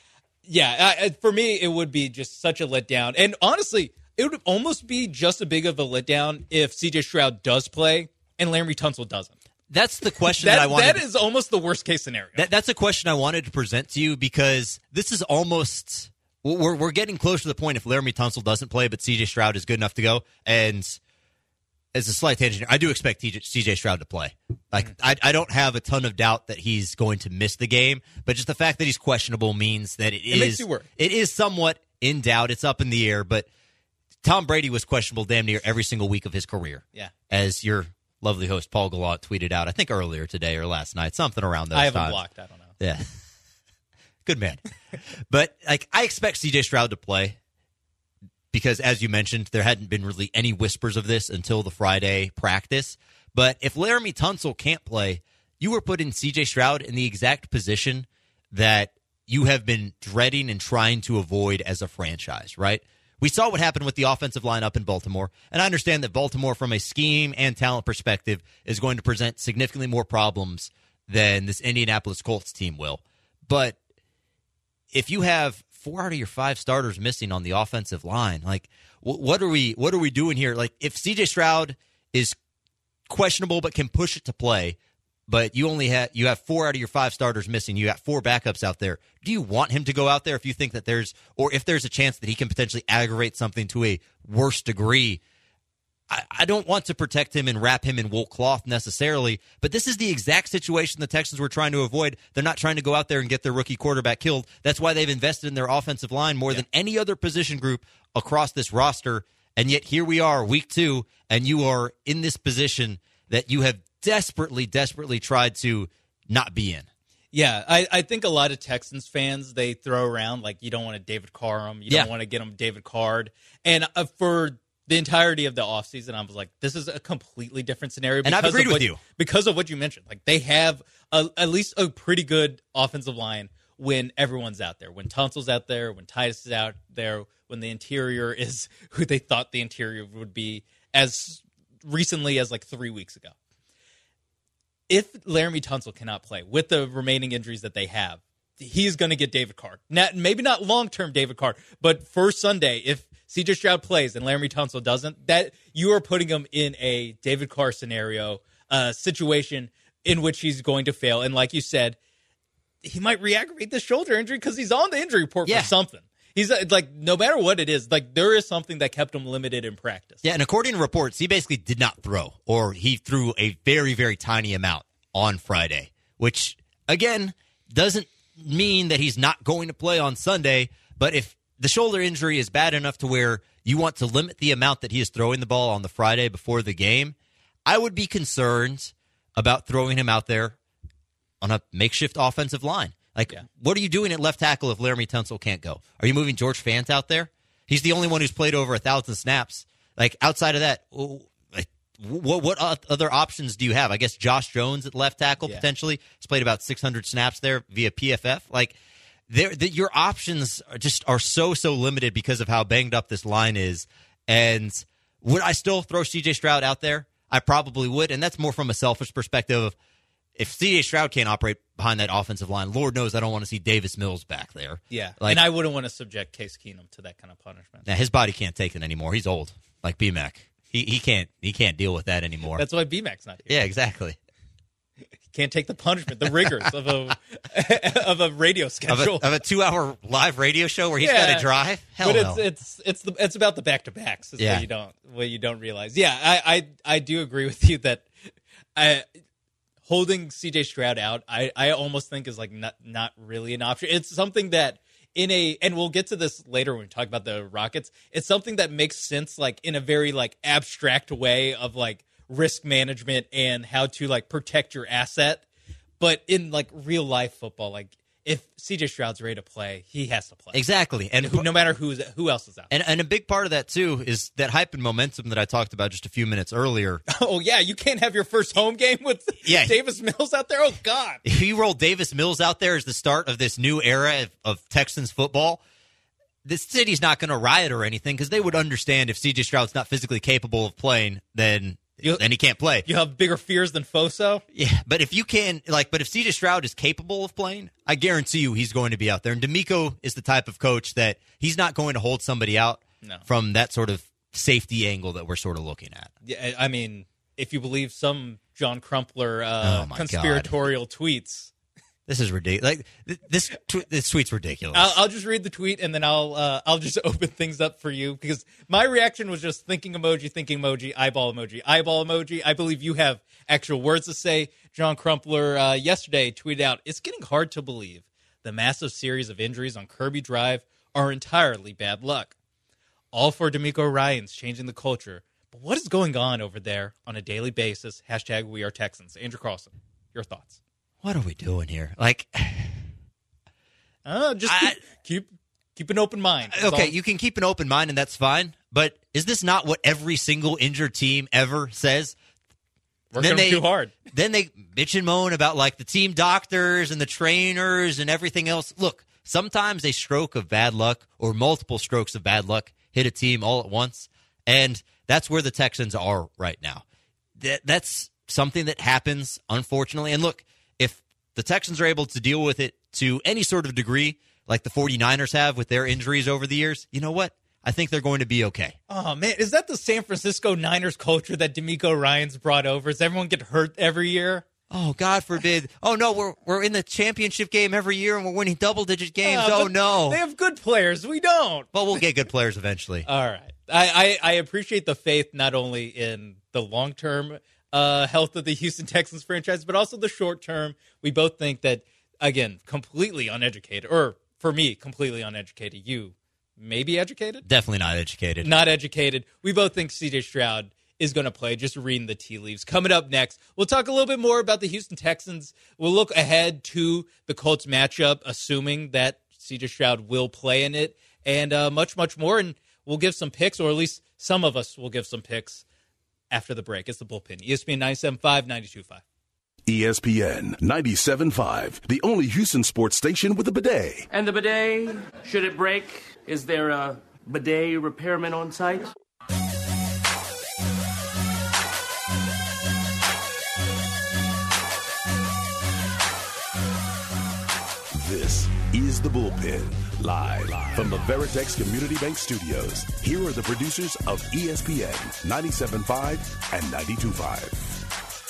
Yeah, for me, it would be just such a letdown. And honestly, it would almost be just as big of a letdown if C.J. Stroud does play and Laremy Tunsil doesn't. That's the question that I wanted. That is almost the worst case scenario. That's a question I wanted to present to you, because this is almost... We're getting close to the point if Laremy Tunsil doesn't play, but C.J. Stroud is good enough to go. And as a slight tangent, I do expect C.J. Stroud to play. Like, I don't have a ton of doubt that he's going to miss the game, but just the fact that he's questionable means that it makes you worry. It is somewhat in doubt. It's up in the air, but Tom Brady was questionable damn near every single week of his career. Yeah. As your lovely host Paul Gallant tweeted out, I think earlier today or last night, something around those times. I haven't blocked. I don't know. Yeah. Good man. But like, I expect C.J. Stroud to play because, as you mentioned, there hadn't been really any whispers of this until the Friday practice. But if Laremy Tunsil can't play, you are putting C.J. Stroud in the exact position that you have been dreading and trying to avoid as a franchise, right? We saw what happened with the offensive line up in Baltimore, and I understand that Baltimore, from a scheme and talent perspective, is going to present significantly more problems than this Indianapolis Colts team will. But if you have 4 out of your 5 starters missing on the offensive line, like, what are we doing here? Like, if C.J. Stroud is questionable but can push it to play, but you have 4 out of your 5 starters missing, you got 4 backups out there, do you want him to go out there if you think that if there's a chance that he can potentially aggravate something to a worse degree? I don't want to protect him and wrap him in wool cloth necessarily, but this is the exact situation the Texans were trying to avoid. They're not trying to go out there and get their rookie quarterback killed. That's why they've invested in their offensive line more than any other position group across this roster. And yet here we are, week 2, and you are in this position that you have desperately tried to not be in. Yeah, I think a lot of Texans fans, they throw around like, you don't want to David Carr him, you don't want to get him David Card. And for the entirety of the offseason, I was like, this is a completely different scenario. And I've agreed with you. Because of what you mentioned. Like, they have at least a pretty good offensive line when everyone's out there. When Tunsil's out there, when Titus is out there, when the interior is who they thought the interior would be as recently as like 3 weeks ago. If Laremy Tunsil cannot play with the remaining injuries that they have, he's going to get David Carr. Maybe not long-term David Carr, but for Sunday, if C.J. Stroud plays and Laremy Tunsil doesn't, that you are putting him in a David Carr scenario, situation in which he's going to fail. And like you said, he might re-aggravate the shoulder injury because he's on the injury report for something. He's like, no matter what it is, like there is something that kept him limited in practice. Yeah, and according to reports, he basically did not throw, or he threw a very, very tiny amount on Friday, which, again, doesn't mean that he's not going to play on Sunday. But if the shoulder injury is bad enough to where you want to limit the amount that he is throwing the ball on the Friday before the game, I would be concerned about throwing him out there on a makeshift offensive line. Like, what are you doing at left tackle if Laramie Tunsil can't go? Are you moving George Fant out there? He's the only one who's played over 1,000 snaps. Like, outside of that, like, what other options do you have? I guess Josh Jones at left tackle potentially. He's played about 600 snaps there via PFF. Like, your options are so limited because of how banged up this line is. And would I still throw C.J. Stroud out there? I probably would, and that's more from a selfish perspective of if C.J. Stroud can't operate behind that offensive line, Lord knows I don't want to see Davis Mills back there. Yeah, like, and I wouldn't want to subject Case Keenum to that kind of punishment. Now, his body can't take it anymore. He's old, like B-Mac. He can't deal with that anymore. That's why B-Mac's not here. Yeah, exactly. He can't take the punishment, the rigors of a radio schedule. Of a 2-hour live radio show where he's got to drive? Hell no. It's about the back-to-backs is what you don't realize. Yeah, I do agree with you that holding C.J. Stroud out, I almost think is like not really an option. It's something that and we'll get to this later when we talk about the Rockets, it's something that makes sense like in a very like abstract way of like risk management and how to like protect your asset. But in like real life football, like if CJ Stroud's ready to play, he has to play. Exactly. And no matter who else is out. And a big part of that, too, is that hype and momentum that I talked about just a few minutes earlier. Oh, yeah. You can't have your first home game with Davis Mills out there? Oh, God. If you roll Davis Mills out there as the start of this new era of Texans football, the city's not going to riot or anything because they would understand if CJ Stroud's not physically capable of playing, then he can't play. You have bigger fears than Foso? Yeah, but if CJ Stroud is capable of playing, I guarantee you he's going to be out there. And DeMeco is the type of coach that he's not going to hold somebody out from that sort of safety angle that we're sort of looking at. Yeah, I mean, if you believe some John Crumpler conspiratorial tweets. This is ridiculous. Like this tweet's ridiculous. I'll just read the tweet and then I'll just open things up for you because my reaction was just thinking emoji, eyeball emoji. I believe you have actual words to say. John Crumpler yesterday tweeted out, "It's getting hard to believe the massive series of injuries on Kirby Drive are entirely bad luck. All for DeMeco Ryans changing the culture. But what is going on over there on a daily basis? #WeAreTexans." Andrew Carlson, your thoughts? What are we doing here? Like, keep an open mind. Okay, you can keep an open mind, and that's fine. But is this not what every single injured team ever says? Working too hard. Then they bitch and moan about like the team doctors and the trainers and everything else. Look, sometimes a stroke of bad luck or multiple strokes of bad luck hit a team all at once, and that's where the Texans are right now. That's something that happens, unfortunately. And look, if the Texans are able to deal with it to any sort of degree, like the 49ers have with their injuries over the years, you know what? I think they're going to be okay. Oh, man. Is that the San Francisco Niners culture that DeMeco Ryans brought over? Does everyone get hurt every year? Oh, God forbid. Oh, no, we're in the championship game every year, and we're winning double-digit games. Oh, no. They have good players. We don't. Well, we'll get good players eventually. All right. I appreciate the faith not only in the long-term health of the Houston Texans franchise, but also the short term. We both think that, again, completely uneducated, or for me, completely uneducated. You maybe educated? Definitely not educated. Not educated. We both think CJ Stroud is going to play, just reading the tea leaves. Coming up next, we'll talk a little bit more about the Houston Texans. We'll look ahead to the Colts matchup, assuming that CJ Stroud will play in it, and much, much more. And we'll give some picks, or at least some of us will give some picks after the break. It's the Bullpen. ESPN 97.5, 92.5. ESPN 97.5, the only Houston sports station with a bidet. And the bidet, should it break, is there a bidet repairman on site? This is the Bullpen, live from the Veritex Community Bank Studios. Here are the producers of ESPN 97.5 and 92.5.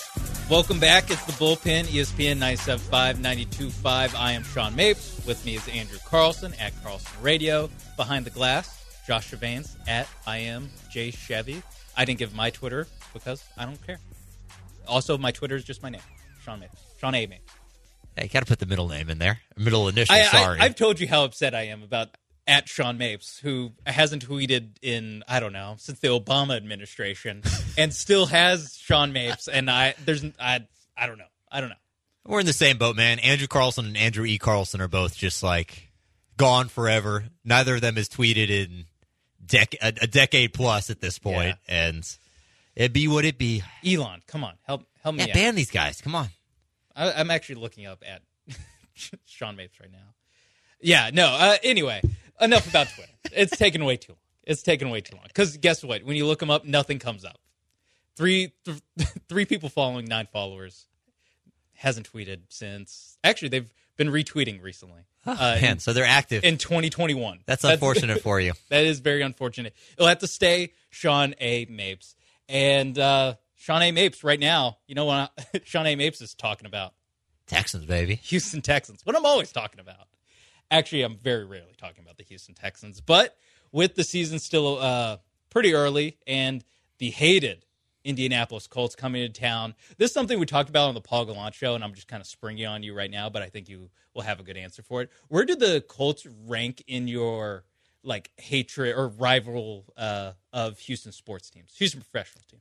Welcome back. It's the Bullpen, ESPN 97.5, 92.5. I am Sean Mapes. With me is Andrew Carlson at Carlson Radio. Behind the glass, Josh Chavanes at I am Jay Chevy. I didn't give my Twitter because I don't care. Also, my Twitter is just my name, Sean Mapes. Sean A. Mapes. Yeah, you got to put the middle name in there. Middle initial, sorry. I've told you how upset I am about at Sean Mapes, who hasn't tweeted in, I don't know, since the Obama administration, and still has Sean Mapes, and I don't know. We're in the same boat, man. Andrew Carlson and Andrew E. Carlson are both just like gone forever. Neither of them has tweeted in a decade plus at this point, and it be what it be. Elon, come on, help me out. Ban these guys, come on. I'm actually looking up at Sean Mapes right now. Yeah, no, anyway, enough about Twitter. It's taken way too long. Because guess what? When you look them up, nothing comes up. Three people following 9 followers. Hasn't tweeted since. Actually, they've been retweeting recently. Man, so they're active. In 2021. That's unfortunate for you. That is very unfortunate. It'll have to stay Sean A. Mapes. And Sean A. Mapes right now, you know what Sean A. Mapes is talking about? Texans, baby. Houston Texans. What I'm always talking about. Actually, I'm very rarely talking about the Houston Texans. But with the season still pretty early and the hated Indianapolis Colts coming to town, this is something we talked about on the Paul Gallant Show, and I'm just kind of springing on you right now, but I think you will have a good answer for it. Where did the Colts rank in your like hatred or rival of Houston sports teams, Houston professional teams?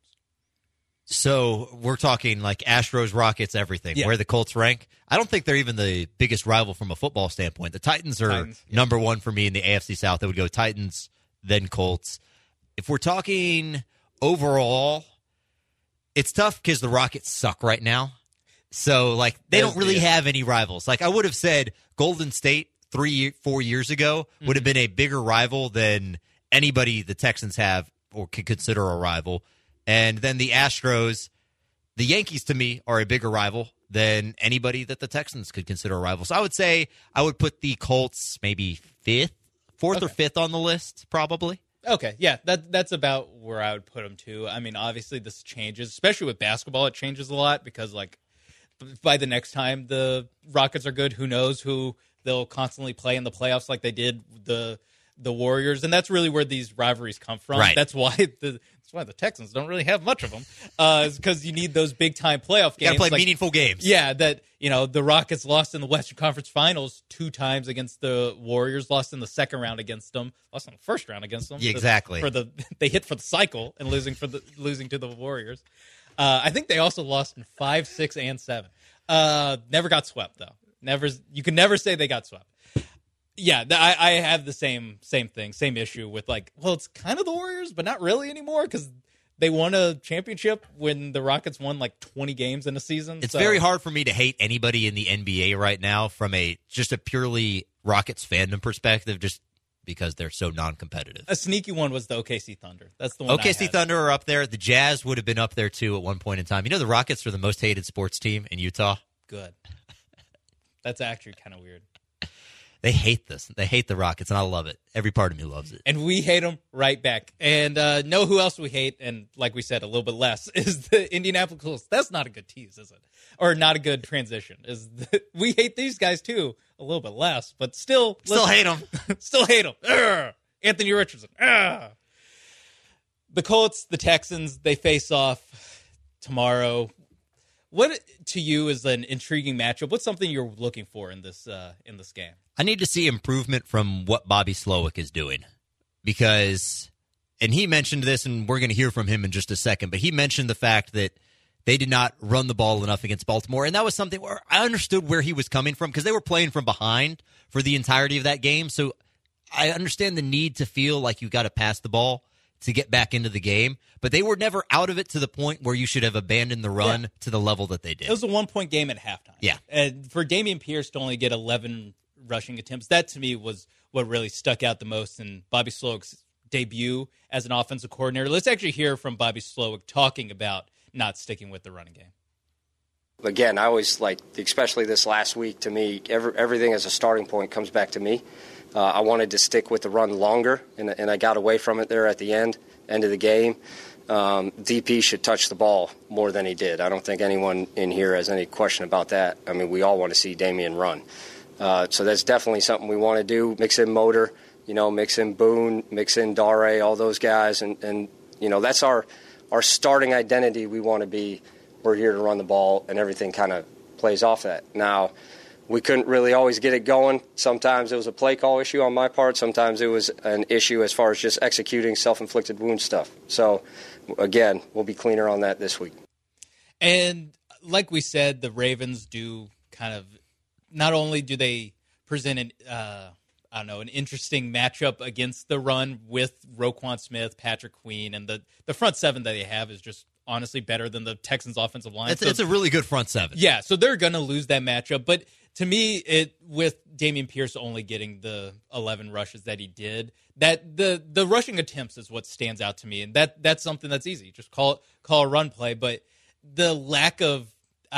So we're talking like Astros, Rockets, everything. Yeah. Where the Colts rank? I don't think they're even the biggest rival from a football standpoint. The Titans are number one for me in the AFC South. It would go Titans, then Colts. If we're talking overall, it's tough because the Rockets suck right now. So, like, they don't really have any rivals. Like, I would have said Golden State 3-4 years ago would have been a bigger rival than anybody the Texans have or could consider a rival. And then the Astros, the Yankees, to me, are a bigger rival than anybody that the Texans could consider a rival. So I would say I would put the Colts maybe fourth or fifth on the list, probably. Okay, yeah, that's about where I would put them, too. I mean, obviously, this changes, especially with basketball. It changes a lot because, like, by the next time the Rockets are good, who knows who they'll constantly play in the playoffs like they did the Warriors. And that's really where these rivalries come from. Right. That's why the Texans don't really have much of them, is because you need those big-time playoff games. You got to play meaningful games. Yeah, that, you know, the Rockets lost in the Western Conference Finals 2 times against the Warriors, lost in the second round against them, lost in the first round against them. Yeah, exactly. They hit for the cycle and losing to the Warriors. I think they also lost in 5, 6, and 7. Never got swept, though. You can never say they got swept. Yeah, I have the same thing, same issue with, like, well, it's kind of the Warriors, but not really anymore because they won a championship when the Rockets won like 20 games in a season. It's very hard for me to hate anybody in the NBA right now from just a purely Rockets fandom perspective, just because they're so non-competitive. A sneaky one was the OKC Thunder. That's the one. OKC Thunder are up there. The Jazz would have been up there too at one point in time. You know, the Rockets are the most hated sports team in Utah. Good. That's actually kind of weird. They hate this. They hate the Rockets, and I love it. Every part of me loves it. And we hate them right back. And know who else we hate, and like we said, a little bit less, is the Indianapolis Colts. That's not a good tease, is it? Or not a good transition. We hate these guys, too, a little bit less, but still hate them. Still hate them. Anthony Richardson. The Colts, the Texans, they face off tomorrow. What, to you, is an intriguing matchup? What's something you're looking for in this game? I need to see improvement from what Bobby Slowick is doing because, and he mentioned this, and we're going to hear from him in just a second, but he mentioned the fact that they did not run the ball enough against Baltimore, and that was something where I understood where he was coming from because they were playing from behind for the entirety of that game, so I understand the need to feel like you got to pass the ball to get back into the game, but they were never out of it to the point where you should have abandoned the run to the level that they did. It was a 1-point game at halftime. Yeah. And for Dameon Pierce to only get 11 rushing attempts, that to me was what really stuck out the most in Bobby Slowick's debut as an offensive coordinator. Let's actually hear from Bobby Slowick talking about not sticking with the running game. Again, I always especially this last week, to me, everything as a starting point comes back to me. I wanted to stick with the run longer, and I got away from it there at the end of the game. DP should touch the ball more than he did. I don't think anyone in here has any question about that. I mean, we all want to see Damian run. So that's definitely something we want to do. Mix in Motor, mix in Boone, mix in Dare, all those guys. And that's our starting identity. We want to be, we're here to run the ball, and everything kind of plays off that. Now, we couldn't really always get it going. Sometimes it was a play call issue on my part. Sometimes it was an issue as far as just executing self-inflicted wound stuff. So, again, we'll be cleaner on that this week. And like we said, the Ravens do kind of, not only do they present an interesting matchup against the run with Roquan Smith, Patrick Queen, and the front seven that they have is just honestly better than the Texans' offensive line. It's a really good front seven. Yeah, so they're going to lose that matchup. But to me, with Dameon Pierce only getting the 11 rushes that he did, that the rushing attempts is what stands out to me, and that's something that's easy. Just call a run play. But the lack of,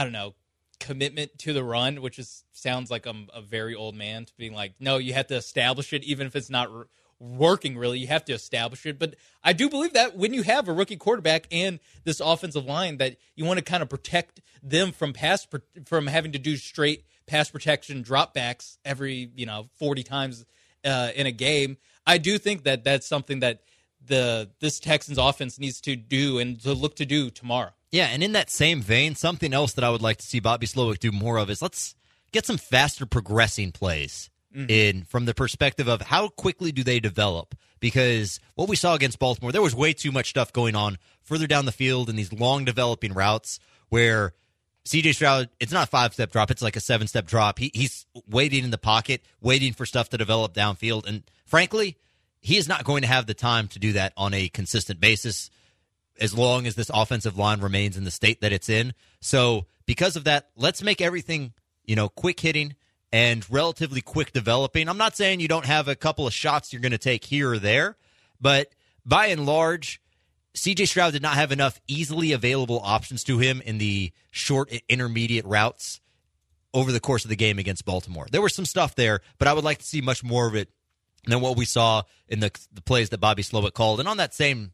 commitment to the run, which sounds like I'm a very old man to being like, no, you have to establish it, even if it's not working really. You have to establish it. But I do believe that when you have a rookie quarterback and this offensive line, that you want to kind of protect them from having to do straight pass protection dropbacks every 40 times in a game. I do think that that's something that this Texans offense needs to do and to look to do tomorrow. Yeah, and in that same vein, something else that I would like to see Bobby Slowik do more of is let's get some faster progressing plays in from the perspective of how quickly do they develop. Because what we saw against Baltimore, there was way too much stuff going on further down the field in these long developing routes where C.J. Stroud, it's not a 5-step drop, it's like a 7-step drop. He's waiting in the pocket, waiting for stuff to develop downfield. And frankly, he is not going to have the time to do that on a consistent basis as long as this offensive line remains in the state that it's in. So because of that, let's make everything, quick hitting and relatively quick developing. I'm not saying you don't have a couple of shots you're going to take here or there, but by and large, C.J. Stroud did not have enough easily available options to him in the short intermediate routes over the course of the game against Baltimore. There was some stuff there, but I would like to see much more of it than what we saw in the plays that Bobby Slowik called. And on that same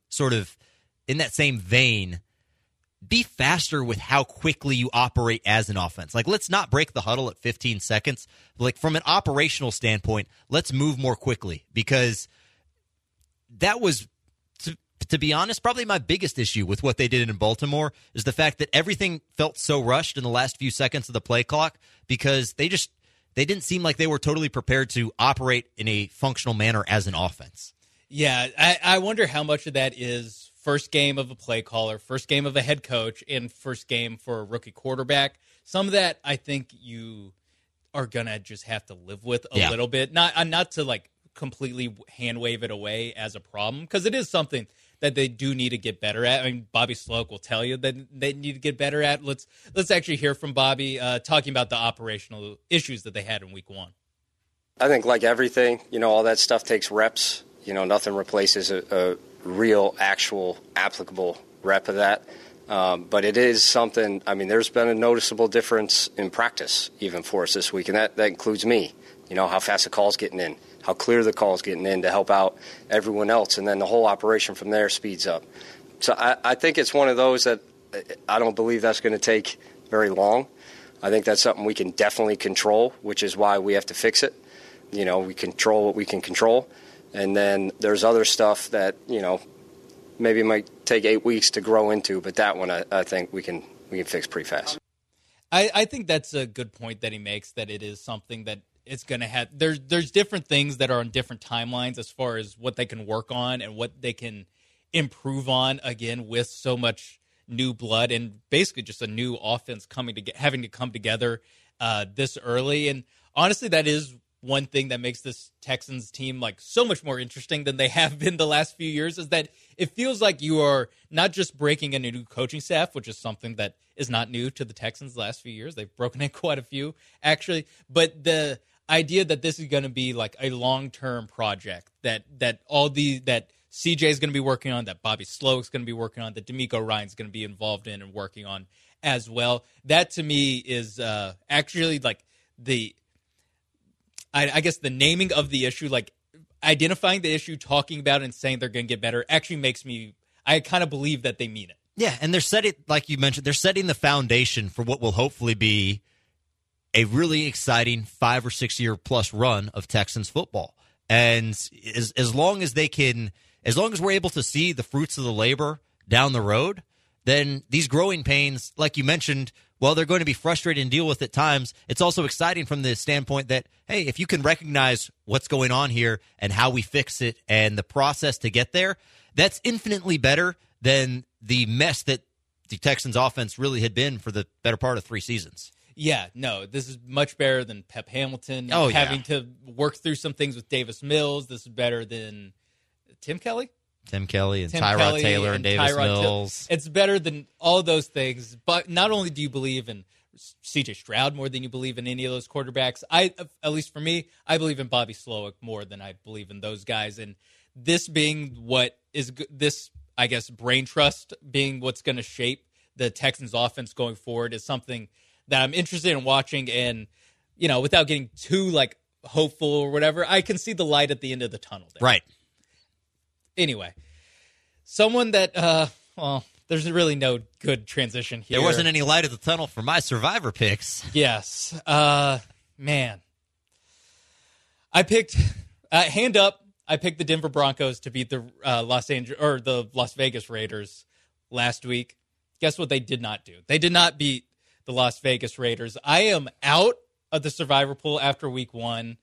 in that same vein, be faster with how quickly you operate as an offense. Like, let's not break the huddle at 15 seconds. Like, from an operational standpoint, let's move more quickly, because that was, to be honest, probably my biggest issue with what they did in Baltimore is the fact that everything felt so rushed in the last few seconds of the play clock, because they didn't seem like they were totally prepared to operate in a functional manner as an offense. Yeah, I wonder how much of that is first game of a play caller, first game of a head coach, and first game for a rookie quarterback. Some of that I think you are going to just have to live with a little bit. Not to like completely hand wave it away as a problem, because it is something that they do need to get better at. I mean, Bobby Slowik will tell you that they need to get better at. Let's actually hear from Bobby talking about the operational issues that they had in week one. I think like everything, all that stuff takes reps. Nothing replaces a real, actual, applicable rep of that. But it is something, there's been a noticeable difference in practice even for us this week, and that includes me. How fast the call's getting in, how clear the call's getting in to help out everyone else, and then the whole operation from there speeds up. So I think it's one of those that I don't believe that's going to take very long. I think that's something we can definitely control, which is why we have to fix it. We control what we can control. And then there's other stuff that, maybe it might take 8 weeks to grow into, but that one I think we can fix pretty fast. I think that's a good point that he makes, that it is something that it's going to have. There's different things that are on different timelines as far as what they can work on and what they can improve on, again, with so much new blood and basically just a new offense having to come together this early. And honestly, that is one thing that makes this Texans team like so much more interesting than they have been the last few years, is that it feels like you are not just breaking in a new coaching staff, which is something that is not new to the Texans the last few years. They've broken in quite a few, actually. But the idea that this is going to be like a long-term project that CJ is going to be working on, that Bobby Slowik's going to be working on, that D'Amico Ryan's going to be involved in and working on as well. That to me is actually like I guess the naming of the issue, like identifying the issue, talking about it, and saying they're going to get better, actually makes me, I kind of believe that they mean it. Yeah, and they're setting, like you mentioned, they're setting the foundation for what will hopefully be a really exciting 5 or 6 year plus run of Texans football. And as long as we're able to see the fruits of the labor down the road, then these growing pains, like you mentioned, while they're going to be frustrating and deal with at times, it's also exciting from the standpoint that, hey, if you can recognize what's going on here and how we fix it and the process to get there, that's infinitely better than the mess that the Texans offense really had been for the better part of 3 seasons. Yeah, no, this is much better than Pep Hamilton Oh, having to work through some things with Davis Mills. This is better than Tim Kelly and Tyrod Taylor and Davis Mills. It's better than all of those things. But not only do you believe in C.J. Stroud more than you believe in any of those quarterbacks, at least for me, I believe in Bobby Slowick more than I believe in those guys. And this being what is this, I guess, brain trust being what's going to shape the Texans offense going forward is something that I'm interested in watching. And, you know, without getting too like hopeful or whatever, I can see the light at the end of the tunnel there. Right. Anyway, someone that, there's really no good transition here. There wasn't any light at the tunnel for my Survivor picks. Yes. Man. I picked, hand up, I picked the Denver Broncos to beat the the Las Vegas Raiders last week. Guess what they did not do? They did not beat the Las Vegas Raiders. I am out of the Survivor pool after week 1.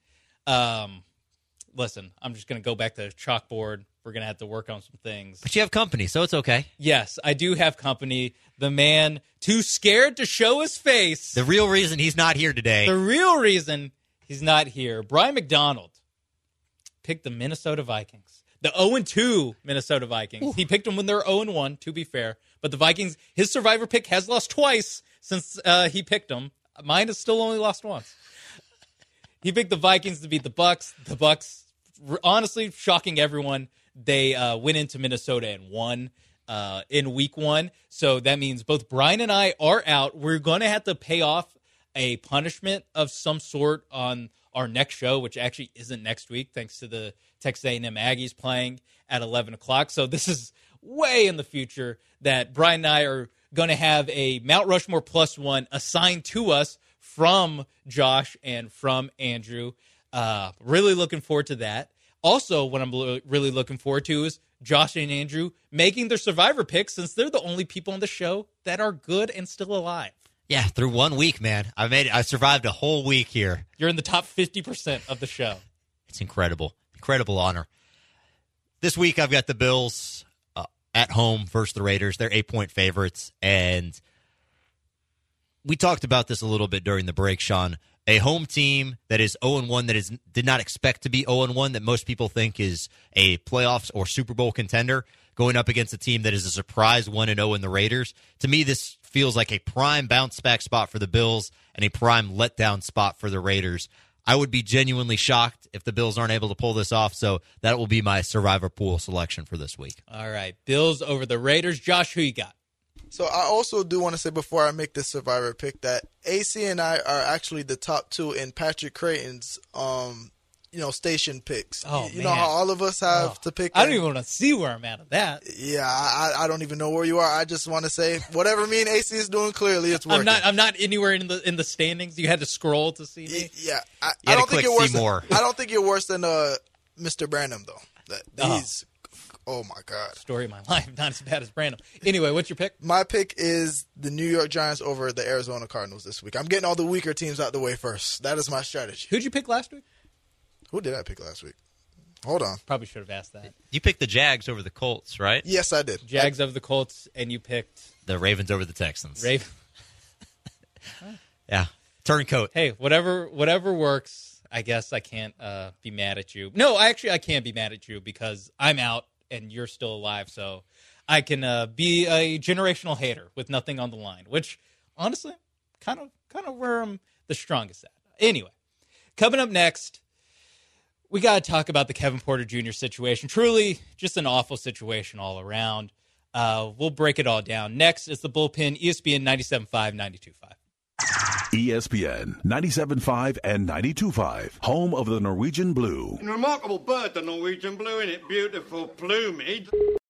Listen, I'm just going to go back to the chalkboard. We're going to have to work on some things. But you have company, so it's okay. Yes, I do have company. The man too scared to show his face. The real reason he's not here today. The real reason he's not here. Brian McDonald picked the Minnesota Vikings. The 0-2 Minnesota Vikings. Ooh. He picked them when they were 0-1, to be fair. But the Vikings, his Survivor pick has lost twice since he picked them. Mine has still only lost once. He picked the Vikings to beat the Bucs. The Bucs, honestly, shocking everyone, they went into Minnesota and won in week 1. So that means both Brian and I are out. We're going to have to pay off a punishment of some sort on our next show, which actually isn't next week, thanks to the Texas A&M Aggies playing at 11 o'clock. So this is way in the future that Brian and I are going to have a Mount Rushmore +1 assigned to us from Josh and from Andrew. Really looking forward to that. Also, what I'm really looking forward to is Josh and Andrew making their Survivor picks, since they're the only people on the show that are good and still alive. Yeah, through 1 week, man. I survived a whole week here. You're in the top 50% of the show. It's incredible. Incredible honor. This week, I've got the Bills at home versus the Raiders. They're 8-point favorites. And we talked about this a little bit during the break, Sean. A home team that is 0-1, that did not expect to be 0-1, that most people think is a playoffs or Super Bowl contender, going up against a team that is a surprise 1-0 in the Raiders. To me, this feels like a prime bounce-back spot for the Bills and a prime letdown spot for the Raiders. I would be genuinely shocked if the Bills aren't able to pull this off, so that will be my Survivor pool selection for this week. All right, Bills over the Raiders. Josh, who you got? So I also do want to say before I make this Survivor pick that AC and I are actually the top 2 in Patrick Creighton's station picks. Oh, you know how all of us have to pick. I don't even want to see where I'm at that. Yeah, I don't even know where you are. I just want to say whatever me and AC is doing, clearly it's working. I'm not anywhere in the standings. You had to scroll to see me. Yeah, I don't think you're worse. I don't think you're worse than Mr. Branham though. He's oh my God, story of my life. Not as bad as Branham. Anyway, what's your pick? My pick is the New York Giants over the Arizona Cardinals this week. I'm getting all the weaker teams out the way first. That is my strategy. Who'd you pick last week? Who did I pick last week? Hold on. Probably should have asked that. You picked the Jags over the Colts, right? Yes, I did. Jags over the Colts, and you picked the Ravens over the Texans. Yeah. Turncoat. Hey, whatever works. I guess I can't be mad at you. No, actually, I can't be mad at you because I'm out and you're still alive. So I can be a generational hater with nothing on the line, which honestly, kind of where I'm the strongest at. Anyway, coming up next, we got to talk about the Kevin Porter Jr. situation. Truly, just an awful situation all around. We'll break it all down. Next is the Bullpen, ESPN 97.5, 92.5. ESPN 97.5 and 92.5, home of the Norwegian Blue. Remarkable bird, the Norwegian blue, in it beautiful plumage.